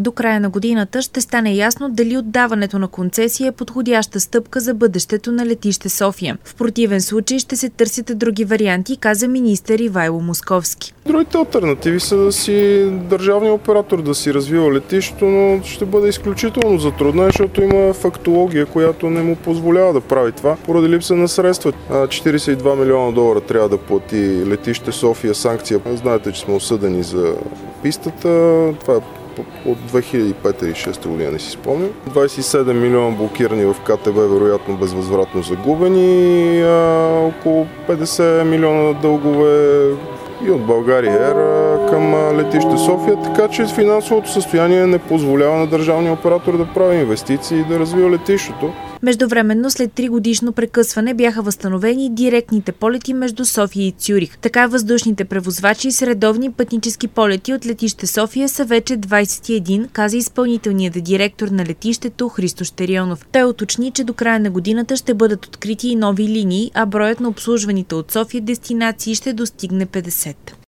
До края на годината ще стане ясно дали отдаването на концесия е подходяща стъпка за бъдещето на летище София. В противен случай ще се търсят други варианти, каза министър Ивайло Московски. Другите алтернативи са да си държавния оператор да си развива летището, но ще бъде изключително затруднен, защото има фактология, която не му позволява да прави това, поради липса на средства. 42 милиона долара трябва да плати летище София санкция. Знаете, че сме осъдени за пистата. Това е от 2005 или 2006 година, не си спомням. 27 милиона блокирани в КТБ, вероятно безвъзвратно загубени, около 50 милиона дългове и от България Air към летище София, така че финансовото състояние не позволява на държавния оператор да прави инвестиции и да развива летището. Междувременно, след 3-годишно прекъсване бяха възстановени директните полети между София и Цюрих. Така въздушните превозвачи с редовни пътнически полети от летище София са вече 21, каза изпълнителният директор на летището Христо Щерионов. Той уточни, че до края на годината ще бъдат открити и нови линии, а броят на обслужваните от София дестинации ще достигне 50.